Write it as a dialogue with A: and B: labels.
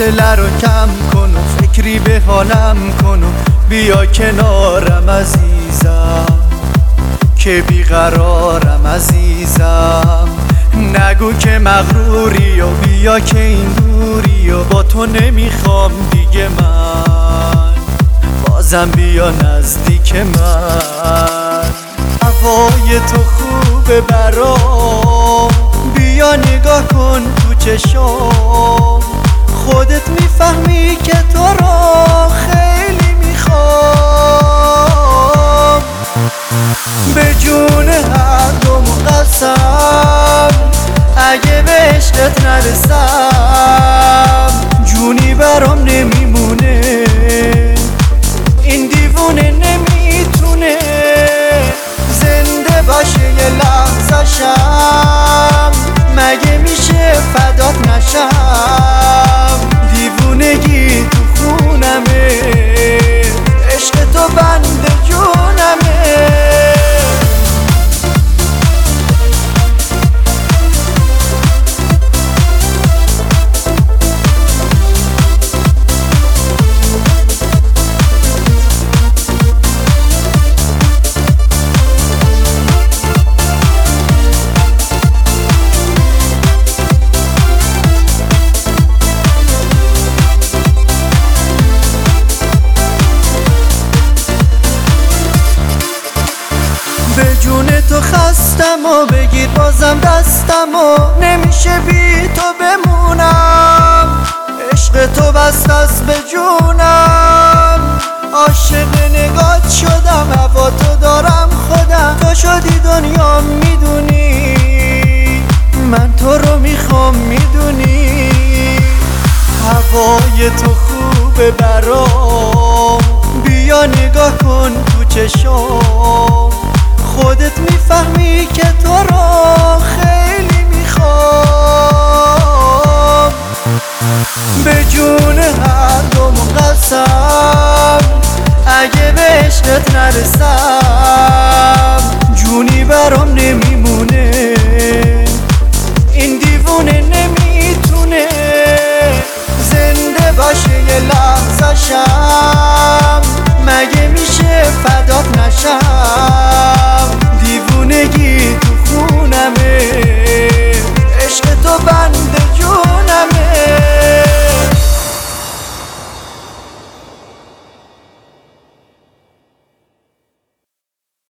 A: فاصله رو کم کن و فکری به حالم کن و بیا کنارم عزیزم که بیقرارم عزیزم. نگو که مغروری و بیا که این دوری و با تو نمیخوام دیگه من، بازم بیا نزدیک من. هوای تو خوبه برام، بیا نگاه کن تو چشام، خودت میفهمی که تو را خیلی میخوام. به جون هر دوم قسم اگه به عشقت نرسم جونی برام نمیمونه، این دیوونه نمیتونه زنده باشه یه لحظه شم، مگه میشه فدات نشم؟ دیوونگی تو خونمه، عشق تو بند جونمه. به جون تو خستم و بگیر بازم دستم و نمیشه بی تو بمونم، عشق تو بست است به جونم، عاشق نگات شدم، هوا تو دارم خودم، تو شدی دنیا میدونی، من تو رو میخوام میدونی. هوای تو خوبه برام، بیا نگاه کن تو چشام، خودت میفهمی که تو را خیلی میخوام. به جون هر دوم قسم اگه به عشقت نرسم جونی برام نمیمونه، این دیوونه نمیتونه زنده باشه یه لحظه شم، مگه میشه فدات نشم؟